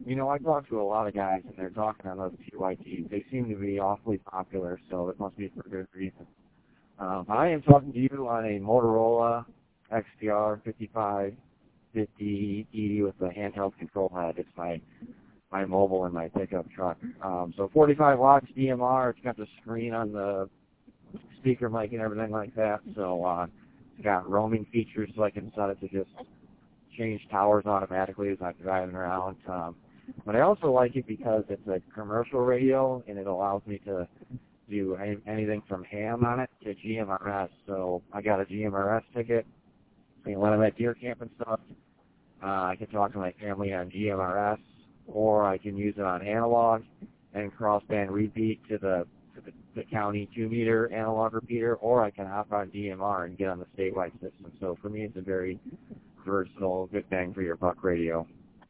I talk to a lot of guys, and they're talking on those TYTs. They seem to be awfully popular, so it must be for good reason. I am talking to you on a Motorola XTR 5550E with the handheld control head. It's my mobile and my pickup truck. So 45 watts DMR. It's got the screen on the speaker mic and everything like that. So it's got roaming features, so I can set it to just change towers automatically as I'm driving around. But I also like it because it's a commercial radio, and it allows me to do anything from ham on it to GMRS. So I got a GMRS ticket, and when I'm at deer camp and stuff, I can talk to my family on GMRS, or I can use it on analog and crossband repeat to the county 2-meter analog repeater, or I can hop on DMR and get on the statewide system. So for me, it's a very versatile, good bang for your buck radio.